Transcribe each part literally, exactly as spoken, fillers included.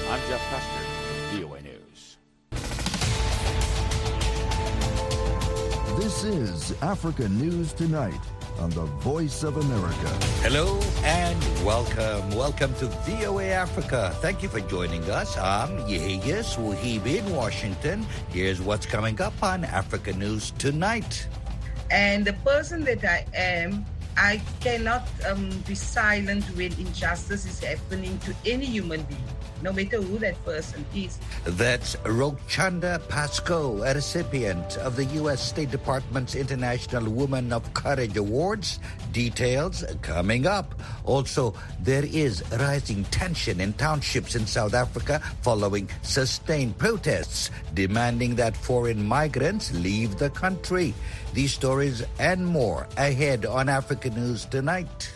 I'm Jeff Custer, V O A News. This is Africa News Tonight on the Voice of America. Hello and welcome. Welcome to V O A Africa. Thank you for joining us. I'm Yehia Swahibi in Washington. Here's what's coming up on Africa News Tonight. And the person that I am, I cannot um, be silent when injustice is happening to any human being, no matter who that person is. That's Rokchanda Pascoe, a recipient of the U S State Department's International Woman of Courage Awards. Details coming up. Also, there is rising tension in townships in South Africa following sustained protests demanding that foreign migrants leave the country. These stories and more ahead on Africa News Tonight.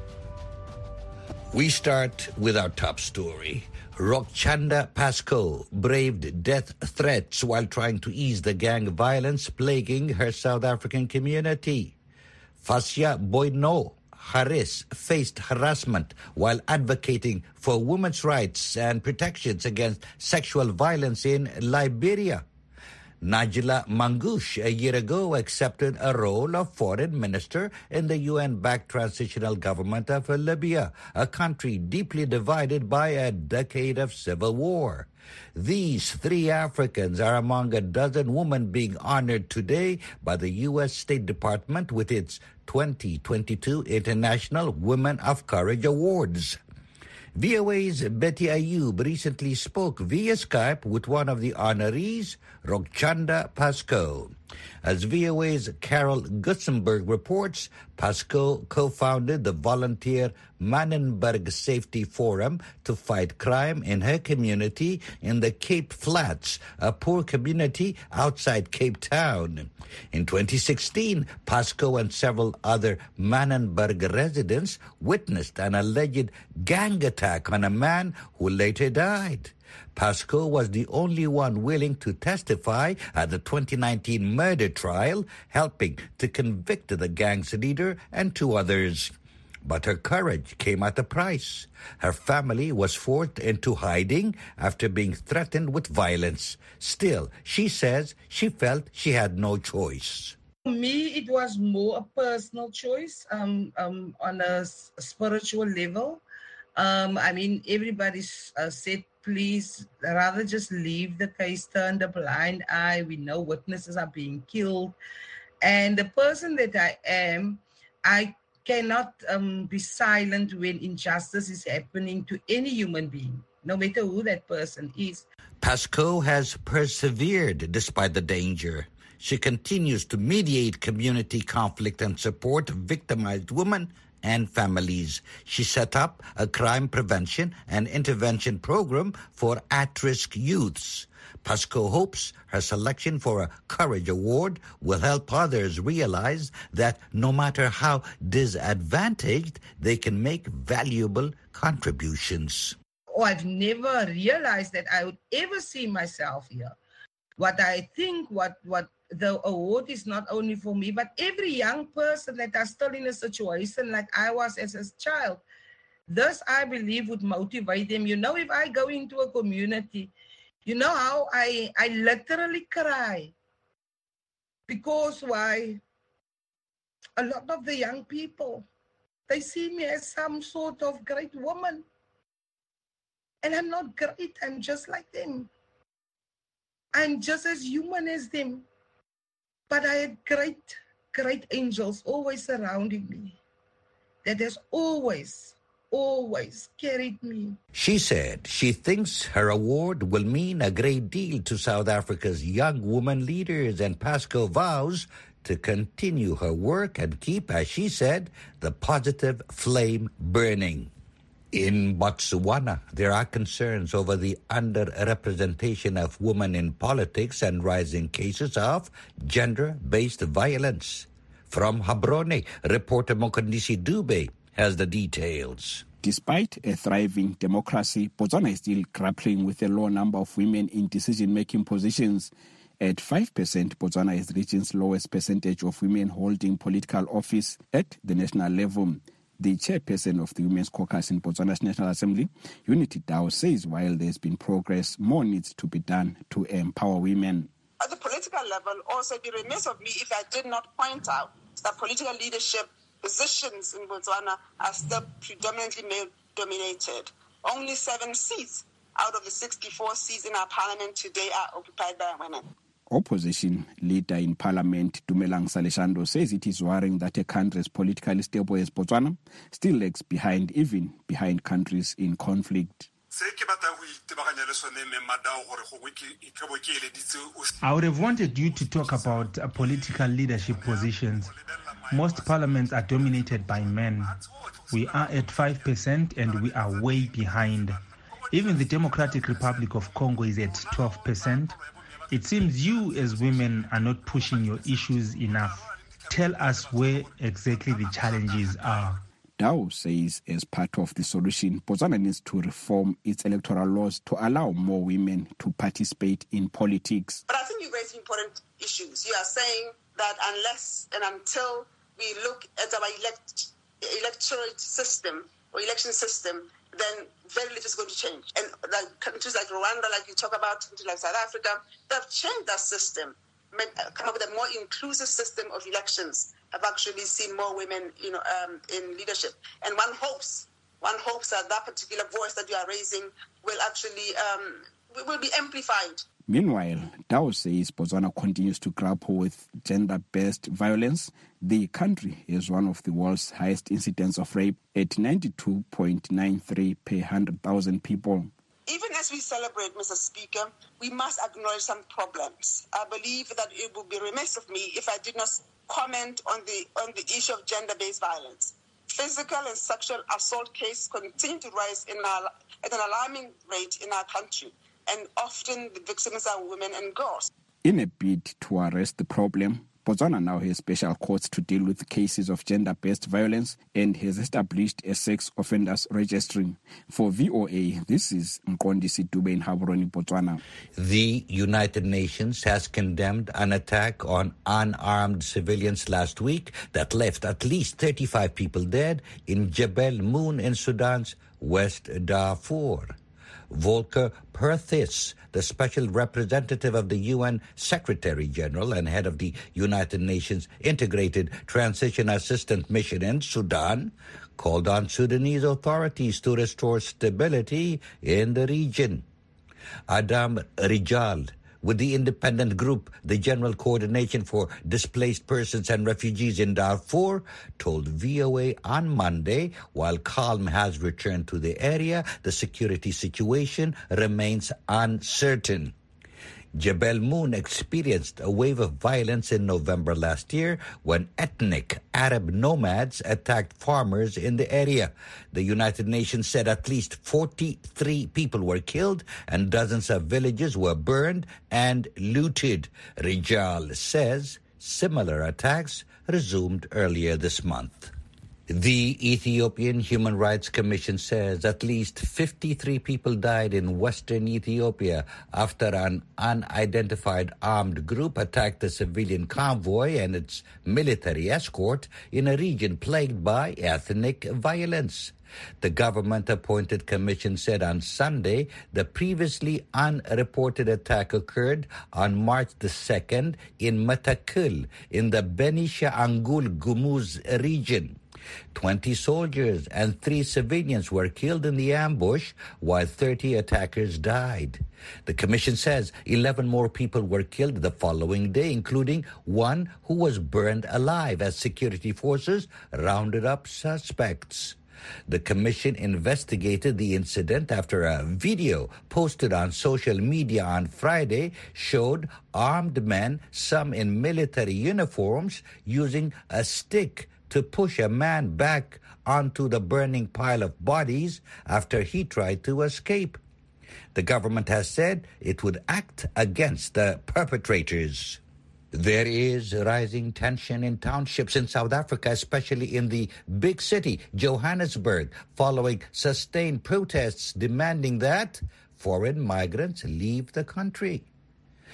We start with our top story. Rokchanda Pascoe braved death threats while trying to ease the gang violence plaguing her South African community. Fasya Boino Harris faced harassment while advocating for women's rights and protections against sexual violence in Liberia. Najila Mangush a year ago accepted a role of foreign minister in the U N-backed transitional government of Libya, a country deeply divided by a decade of civil war. These three Africans are among a dozen women being honored today by the U S State Department with its twenty twenty-two International Women of Courage Awards. V O A's Betty Ayub recently spoke via Skype with one of the honorees, Rokchanda Pascoe. As V O A's Carol Gutsenberg reports, Pascoe co-founded the volunteer Manenberg Safety Forum to fight crime in her community in the Cape Flats, a poor community outside Cape Town. In twenty sixteen, Pascoe and several other Manenberg residents witnessed an alleged gang attack on a man who later died. Pascoe was the only one willing to testify at the twenty nineteen murder trial, helping to convict the gang's leader and two others. But her courage came at a price. Her family was forced into hiding after being threatened with violence. Still, she says she felt she had no choice. For me, it was more a personal choice um, um, on a s- spiritual level. Um, I mean, everybody uh, said, please, rather just leave the case, turn the blind eye. We know witnesses are being killed. And the person that I am, I cannot um, be silent when injustice is happening to any human being, no matter who that person is. Pascoe has persevered despite the danger. She continues to mediate community conflict and support victimized women and families. She set up a crime prevention and intervention program for at-risk youths. Pascoe hopes her selection for a Courage Award will help others realize that no matter how disadvantaged, they can make valuable contributions. Oh, I've never realized that I would ever see myself here. What I think, what, what the award is not only for me, but every young person that are still in a situation like I was as a child. This, I believe, would motivate them. You know, if I go into a community, you know how I, I literally cry. Because why? A lot of the young people, they see me as some sort of great woman. And I'm not great, I'm just like them. I'm just as human as them. But I had great, great angels always surrounding me. That has always, always carried me. She said she thinks her award will mean a great deal to South Africa's young women leaders, and Pascoe vows to continue her work and keep, as she said, the positive flame burning. In Botswana, there are concerns over the underrepresentation of women in politics and rising cases of gender-based violence. From Gaborone, reporter Mokondisi Dube has the details. Despite a thriving democracy, Botswana is still grappling with a low number of women in decision-making positions. At five percent, Botswana is the region's lowest percentage of women holding political office at the national level. The chairperson of the Women's Caucus in Botswana's National Assembly, Unity Dao, says while there's been progress, more needs to be done to empower women. At the political level, also, it'd be remiss of me if I did not point out that political leadership positions in Botswana are still predominantly male-dominated. Only seven seats out of the sixty-four seats in our parliament today are occupied by women. Opposition leader in parliament, Dumelang Saleshando, says it is worrying that a country as politically stable as Botswana still lags behind, even behind countries in conflict. I would have wanted you to talk about uh, political leadership positions. Most parliaments are dominated by men. We are at five percent and we are way behind. Even the Democratic Republic of Congo is at twelve percent. It seems you as women are not pushing your issues enough. Tell us where exactly the challenges are. Dao says as part of the solution, Botswana needs to reform its electoral laws to allow more women to participate in politics. But I think you raise important issues. You are saying that unless and until we look at our elect, electorate system or election system, then very little is going to change. And like countries like Rwanda, like you talk about, countries like South Africa, they've changed that system, made, come up with a more inclusive system of elections, have actually seen more women, you know, um, in leadership. And one hopes, one hopes that that particular voice that you are raising will actually um, will be amplified. Meanwhile, Dao says Botswana continues to grapple with gender-based violence. The country has one of the world's highest incidents of rape at ninety-two point nine three per one hundred thousand people. Even as we celebrate, Mister Speaker, we must acknowledge some problems. I believe that it would be remiss of me if I did not comment on the on the issue of gender-based violence. Physical and sexual assault cases continue to rise in our, at an alarming rate in our country, and often the victims are women and girls. In a bid to arrest the problem, Botswana now has special courts to deal with cases of gender-based violence and has established a sex offenders registry. For V O A, this is Mqondisi Dube in Gaborone, Botswana. The United Nations has condemned an attack on unarmed civilians last week that left at least thirty-five people dead in Jebel Moon in Sudan's West Darfur. Volker Perthes, the special representative of the U N Secretary-General and head of the United Nations Integrated Transition Assistance Mission in Sudan, called on Sudanese authorities to restore stability in the region. Adam Rijal, with the independent group, the General Coordination for Displaced Persons and Refugees in Darfur, told V O A on Monday, while calm has returned to the area, the security situation remains uncertain. Jebel Moon experienced a wave of violence in November last year when ethnic Arab nomads attacked farmers in the area. The United Nations said at least forty-three people were killed and dozens of villages were burned and looted. Rijal says similar attacks resumed earlier this month. The Ethiopian Human Rights Commission says at least fifty-three people died in western Ethiopia after an unidentified armed group attacked a civilian convoy and its military escort in a region plagued by ethnic violence. The government-appointed commission said on Sunday the previously unreported attack occurred on March the second in Matakul in the Benishangul Gumuz region. Twenty soldiers and three civilians were killed in the ambush, while thirty attackers died. The commission says eleven more people were killed the following day, including one who was burned alive as security forces rounded up suspects. The commission investigated the incident after a video posted on social media on Friday showed armed men, some in military uniforms, using a stick to push a man back onto the burning pile of bodies after he tried to escape. The government has said it would act against the perpetrators. There is rising tension in townships in South Africa, especially in the big city, Johannesburg, following sustained protests demanding that foreign migrants leave the country.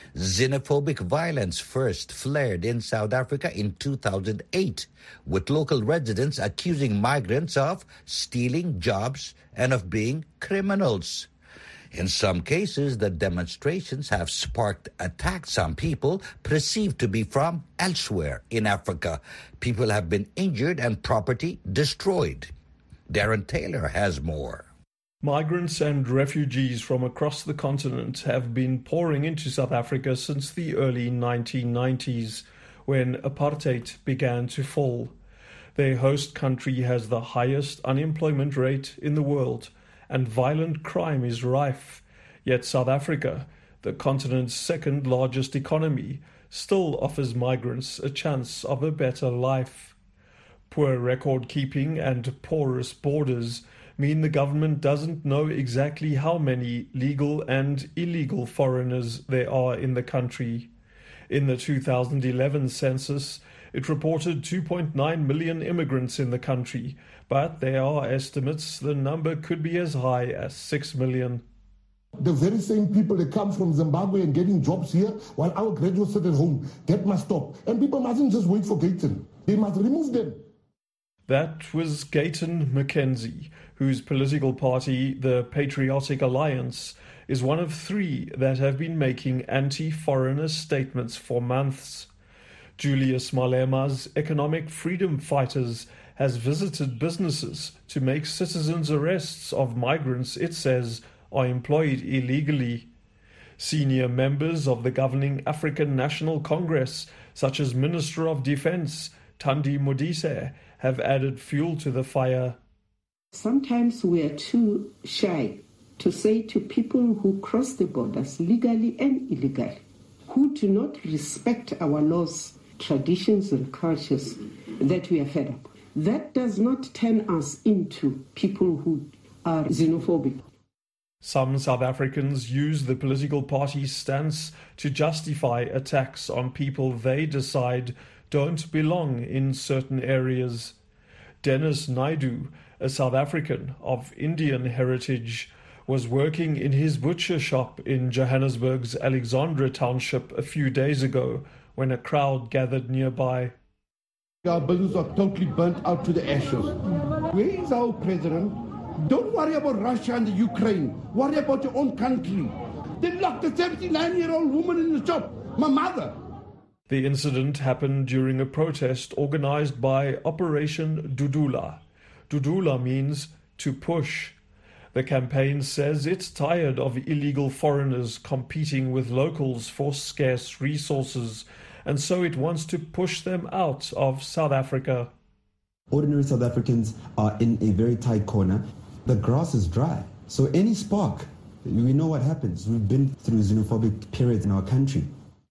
Xenophobic violence first flared in South Africa in two thousand eight, with local residents accusing migrants of stealing jobs and of being criminals. In some cases, the demonstrations have sparked attacks on people perceived to be from elsewhere in Africa. People have been injured and property destroyed. Darren Taylor has more. Migrants and refugees from across the continent have been pouring into South Africa since the early nineteen nineties, when apartheid began to fall. Their host country has the highest unemployment rate in the world, and violent crime is rife. Yet South Africa, the continent's second largest economy, still offers migrants a chance of a better life. Poor record keeping and porous borders mean the government doesn't know exactly how many legal and illegal foreigners there are in the country. In the two thousand eleven census, it reported two point nine million immigrants in the country, but there are estimates the number could be as high as six million. The very same people that come from Zimbabwe and getting jobs here while our graduates sit at home, that must stop. And people mustn't just wait for Gayton. They must remove them. That was Gayton McKenzie, whose political party, the Patriotic Alliance, is one of three that have been making anti-foreigner statements for months. Julius Malema's Economic Freedom Fighters has visited businesses to make citizens' arrests of migrants it says are employed illegally. Senior members of the governing African National Congress, such as Minister of Defense Thandi Modise, have added fuel to the fire. Sometimes we are too shy to say to people who cross the borders legally and illegally, who do not respect our laws, traditions and cultures, that we are fed up. That does not turn us into people who are xenophobic. Some South Africans use the political party's stance to justify attacks on people they decide don't belong in certain areas. Dennis Naidu, a South African of Indian heritage, was working in his butcher shop in Johannesburg's Alexandra township a few days ago when a crowd gathered nearby. Our business are totally burnt out to the ashes. Where is our president? Don't worry about Russia and the Ukraine. Worry about your own country. They locked a seventy-nine-year-old woman in the shop, my mother. The incident happened during a protest organized by Operation Dudula. Dudula means to push. The campaign says it's tired of illegal foreigners competing with locals for scarce resources, and so it wants to push them out of South Africa. Ordinary South Africans are in a very tight corner. The grass is dry, so any spark, we know what happens. We've been through xenophobic periods in our country.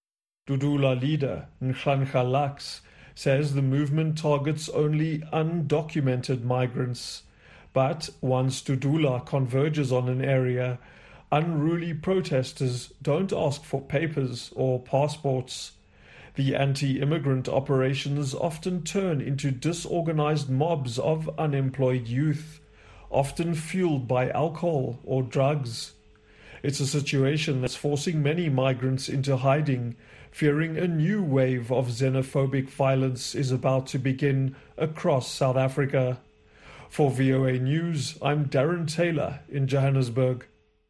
Dudula leader Nhlanhla Lux says the movement targets only undocumented migrants. But once Dudula converges on an area, unruly protesters don't ask for papers or passports. The anti-immigrant operations often turn into disorganized mobs of unemployed youth, often fueled by alcohol or drugs. It's a situation that's forcing many migrants into hiding, fearing a new wave of xenophobic violence is about to begin across South Africa. For V O A News, I'm Darren Taylor in Johannesburg.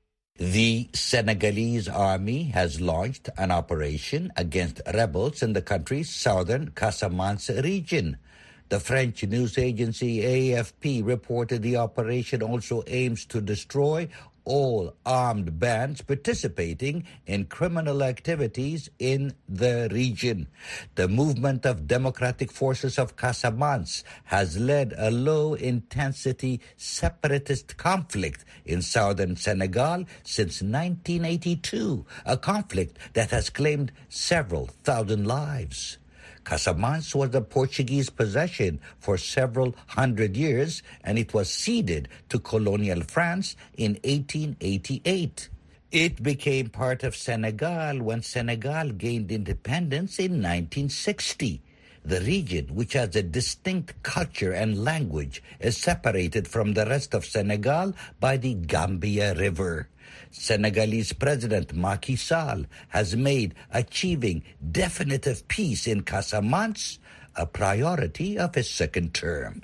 The Senegalese army has launched an operation against rebels in the country's southern Casamance region. The French news agency A F P reported the operation also aims to destroy all armed bands participating in criminal activities in the region. The Movement of Democratic Forces of Casamance has led a low-intensity separatist conflict in southern Senegal since nineteen eighty-two, a conflict that has claimed several thousand lives. Casamance was a Portuguese possession for several hundred years, and it was ceded to colonial France in eighteen eighty-eight. It became part of Senegal when Senegal gained independence in nineteen sixty. The region, which has a distinct culture and language, is separated from the rest of Senegal by the Gambia River. Senegalese President Macky Sall has made achieving definitive peace in Casamance a priority of his second term.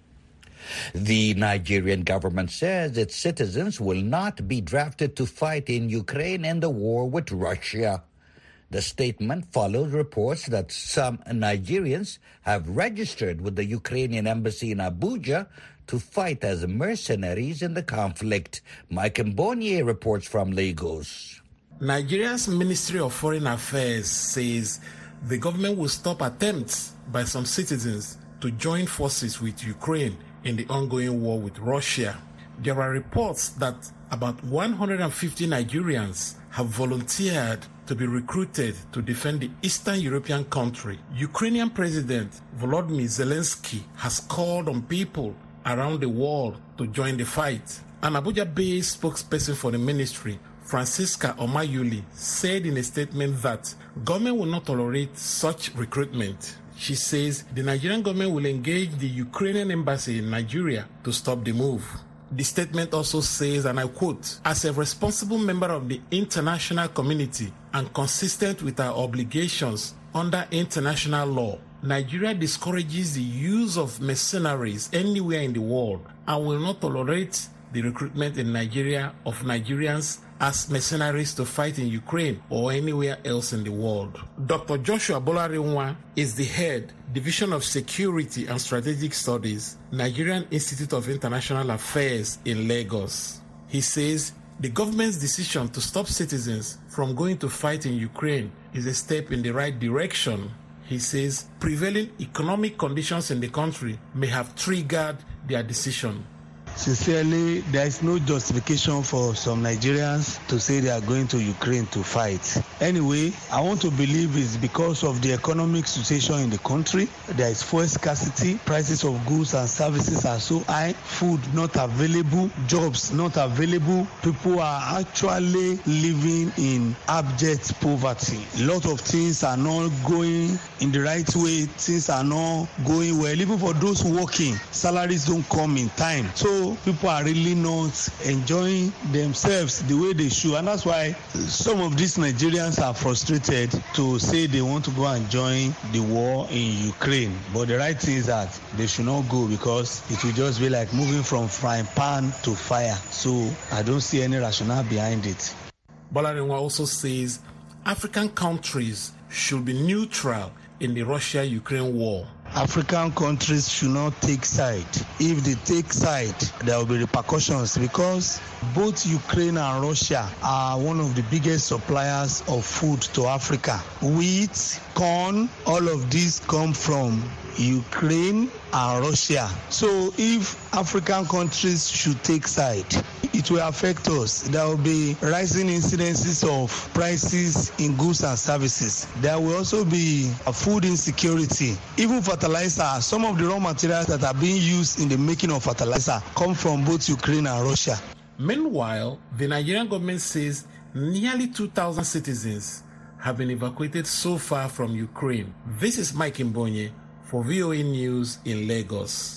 The Nigerian government says its citizens will not be drafted to fight in Ukraine in the war with Russia. The statement follows reports that some Nigerians have registered with the Ukrainian embassy in Abuja to fight as mercenaries in the conflict. Mike Mbonye reports from Lagos. Nigeria's Ministry of Foreign Affairs says the government will stop attempts by some citizens to join forces with Ukraine in the ongoing war with Russia. There are reports that about one hundred fifty Nigerians have volunteered to be recruited to defend the Eastern European country. Ukrainian President Volodymyr Zelensky has called on people around the world to join the fight. An Abuja-based spokesperson for the ministry, Francisca Omayuli, said in a statement that government will not tolerate such recruitment. She says the Nigerian government will engage the Ukrainian embassy in Nigeria to stop the move. The statement also says, and I quote, "As a responsible member of the international community and consistent with our obligations under international law, Nigeria discourages the use of mercenaries anywhere in the world and will not tolerate the recruitment in Nigeria of Nigerians as mercenaries to fight in Ukraine or anywhere else in the world." Doctor Joshua Bolarinwa is the head, Division of Security and Strategic Studies, Nigerian Institute of International Affairs in Lagos. He says the government's decision to stop citizens from going to fight in Ukraine is a step in the right direction. He says prevailing economic conditions in the country may have triggered their decision. Sincerely, there is no justification for some Nigerians to say they are going to Ukraine to fight. Anyway, I want to believe it's because of the economic situation in the country. There is fuel scarcity, prices of goods and services are so high, food not available, jobs not available. People are actually living in abject poverty. A lot of things are not going in the right way. Things are not going well. Even for those working, salaries don't come in time. So people are really not enjoying themselves the way they should, and that's why some of these Nigerians are frustrated to say they want to go and join the war in Ukraine. But the right thing is that they should not go, because it will just be like moving from frying pan to fire. So I don't see any rationale behind it. Bolarinwa also says African countries should be neutral in the Russia-Ukraine war. African countries should not take side. If they take side, there will be repercussions, because both Ukraine and Russia are one of the biggest suppliers of food to Africa. Wheat, corn, all of these come from Ukraine and Russia. So if African countries should take side, it will affect us. There will be rising incidences of prices in goods and services. There will also be a food insecurity. Even fertilizer, some of the raw materials that are being used in the making of fertilizer come from both Ukraine and Russia. Meanwhile, the Nigerian government says nearly two thousand citizens have been evacuated so far from Ukraine. This is Mike Mbonye for V O A News in Lagos.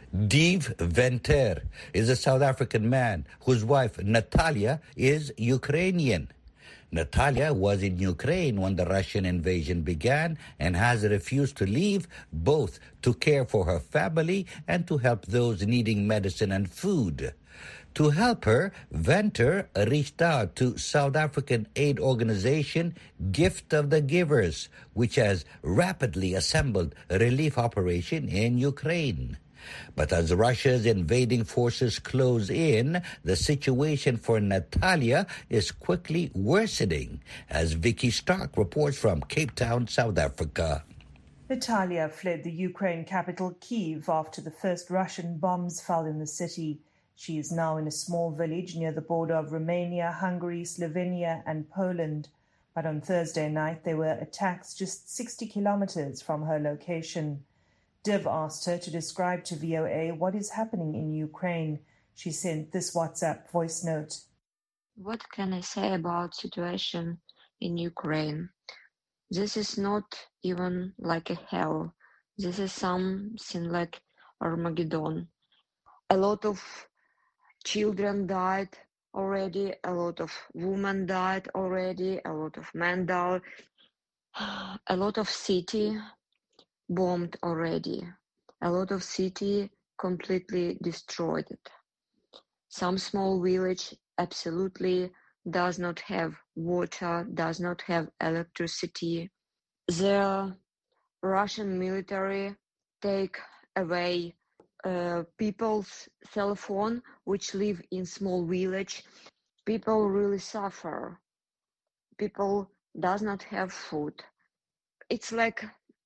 Dave Venter is a South African man whose wife Natalia is Ukrainian. Natalia was in Ukraine when the Russian invasion began and has refused to leave, both to care for her family and to help those needing medicine and food. To help her, Venter reached out to South African aid organization Gift of the Givers, which has rapidly assembled a relief operation in Ukraine. But as Russia's invading forces close in, the situation for Natalia is quickly worsening, as Vicky Stark reports from Cape Town, South Africa. Natalia fled the Ukraine capital Kyiv after the first Russian bombs fell in the city. She is now in a small village near the border of Romania, Hungary, Slovenia and Poland. But on Thursday night, there were attacks just sixty kilometers from her location. Div asked her to describe to V O A what is happening in Ukraine. She sent this WhatsApp voice note. What can I say about situation in Ukraine? This is not even like a hell. This is something like Armageddon. A lot of children died already, a lot of women died already, a lot of men died, a lot of city bombed already, a lot of city completely destroyed. Some small village absolutely does not have water, does not have electricity. The Russian military take away uh, people's cell phone, which live in small village. People really suffer. People does not have food. It's like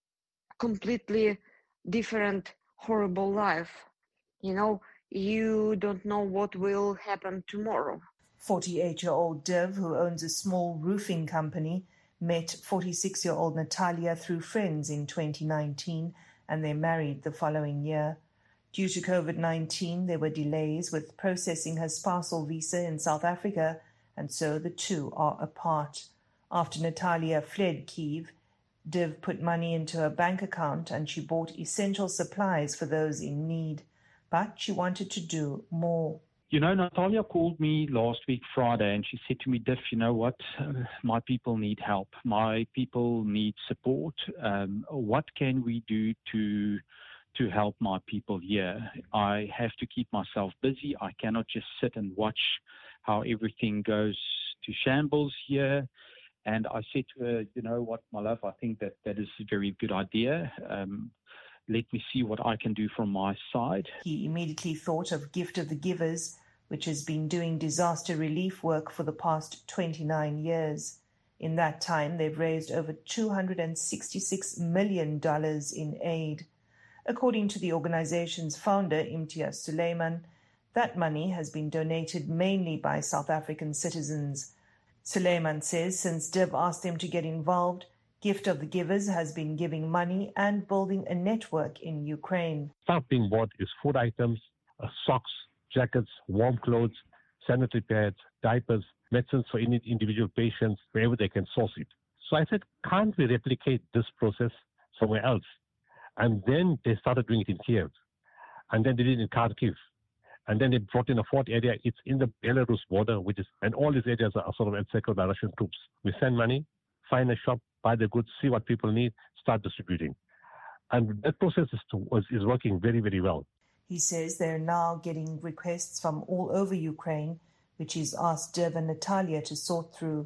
completely different, horrible life. You know, you don't know what will happen tomorrow. forty-eight-year-old Div, who owns a small roofing company, met forty-six-year-old Natalia through friends in twenty nineteen, and they married the following year. Due to COVID nineteen, there were delays with processing her spousal visa in South Africa, and so the two are apart. After Natalia fled Kyiv, Div put money into her bank account and she bought essential supplies for those in need. But she wanted to do more. You know, Natalia called me last week, Friday, and she said to me, Div, you know what? Uh, my people need help. My people need support. Um, what can we do to to help my people here? I have to keep myself busy. I cannot just sit and watch how everything goes to shambles here. And I said to her, you know what, my love, I think that that is a very good idea. Um, let me see what I can do from my side. He immediately thought of Gift of the Givers, which has been doing disaster relief work for the past twenty-nine years. In that time, they've raised over two hundred sixty-six million dollars in aid. According to the organization's founder, Imtiaz Suleiman, that money has been donated mainly by South African citizens. Suleiman says since Div asked them to get involved, Gift of the Givers has been giving money and building a network in Ukraine. Stuff being bought is food items, uh, socks, jackets, warm clothes, sanitary pads, diapers, medicines for any individual patients, wherever they can source it. So I said, can't we replicate this process somewhere else? And then they started doing it in Kiev. And then they did it in Kharkiv. And then they brought in a fourth area. It's in the Belarus border, which is, and all these areas are sort of encircled by Russian troops. We send money, find a shop, buy the goods, see what people need, start distributing. And that process is, to, is working very, very well. He says they're now getting requests from all over Ukraine, which he's asked Div and Natalia to sort through.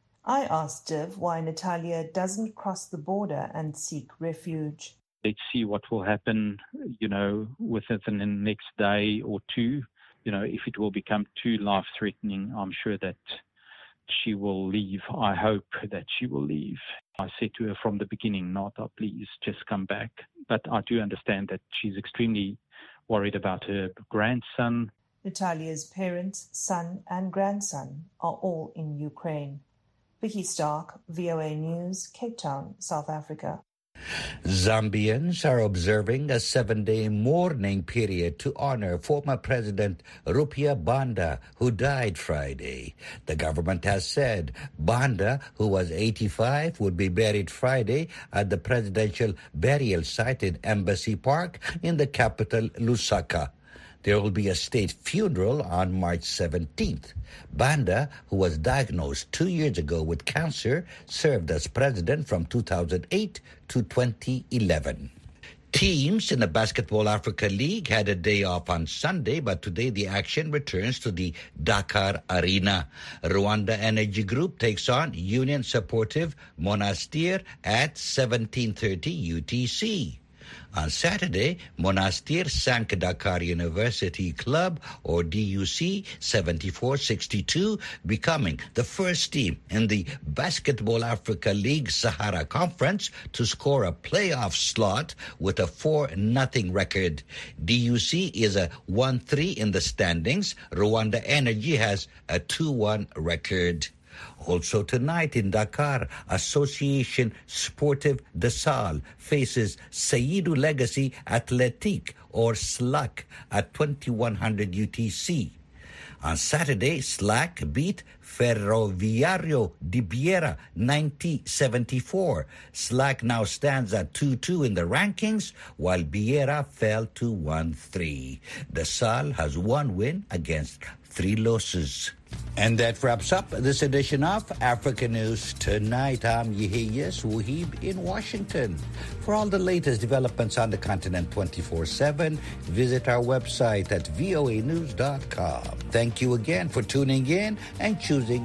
I asked Div why Natalia doesn't cross the border and seek refuge. Let's see what will happen, you know, within the next day or two. You know, if it will become too life-threatening, I'm sure that she will leave. I hope that she will leave. I said to her from the beginning, Nata, please just come back. But I do understand that she's extremely worried about her grandson. Natalia's parents, son and grandson are all in Ukraine. Vicky Stark, V O A News, Cape Town, South Africa. Zambians are observing a seven-day mourning period to honor former President Rupiah Banda, who died Friday. The government has said Banda, who was eighty-five, would be buried Friday at the presidential burial site in Embassy Park in the capital, Lusaka. There will be a state funeral on March seventeenth. Banda, who was diagnosed two years ago with cancer, served as president from two thousand eight to twenty eleven. Teams in the Basketball Africa League had a day off on Sunday, but today the action returns to the Dakar Arena. Rwanda Energy Group takes on Union Supportive Monastir at seventeen thirty U T C. On Saturday, Monastir sank Dakar University Club, or D U C, seventy-four sixty-two, becoming the first team in the Basketball Africa League Sahara Conference to score a playoff slot with a four nothing record. D U C is a one three in the standings. Rwanda Energy has a two one record. Also tonight in Dakar, Association Sportive de Sal faces Seydou Legacy Athletic, or S L A C, at twenty-one hundred U T C. On Saturday, Slack beat Ferroviario di Biera ninety seventy-four. Slack now stands at two two in the rankings, while Biera fell to one three. The S A L has one win against three losses. And that wraps up this edition of Africa News Tonight. I'm Yehiyas Wahib in Washington. For all the latest developments on the continent twenty-four seven, visit our website at voa news dot com. Thank you again for tuning in and choosing